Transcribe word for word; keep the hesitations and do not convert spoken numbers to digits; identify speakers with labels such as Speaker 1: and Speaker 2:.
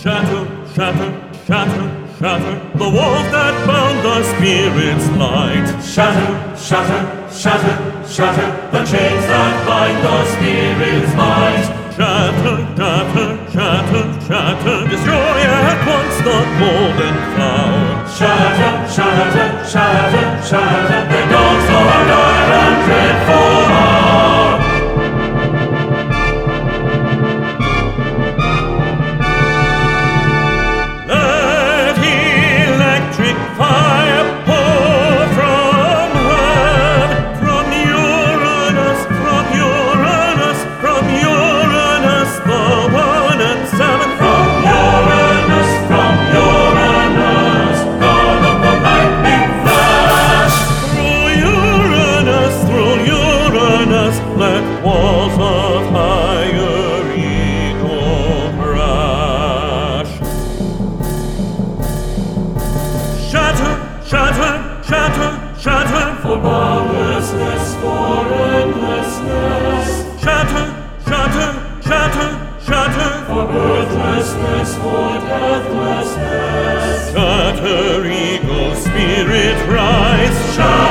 Speaker 1: Shatter, shatter, shatter, shatter the walls that bound the spirit's light.
Speaker 2: Shatter, shatter, shatter, shatter the chains that bind the spirit's might.
Speaker 1: Shatter, shatter, shatter, shatter, destroy at once the golden cloud.
Speaker 2: Shatter, shatter, shatter, shatter the dogs of our dire and dreadful hour.
Speaker 1: Let electric fire pour from heaven, from Uranus, from Uranus, from Uranus, the one and seven.
Speaker 2: From Uranus, from Uranus, God of the lightning flash.
Speaker 1: Through Uranus, through Uranus, let walls of higher eagle crash. Shatter, shatter, shatter, shatter,
Speaker 2: For boundlessness, for endlessness,
Speaker 1: shatter, shatter, shatter, shatter,
Speaker 2: for birthlessness, for deathlessness.
Speaker 1: shatter, eagle spirit rise, shatter.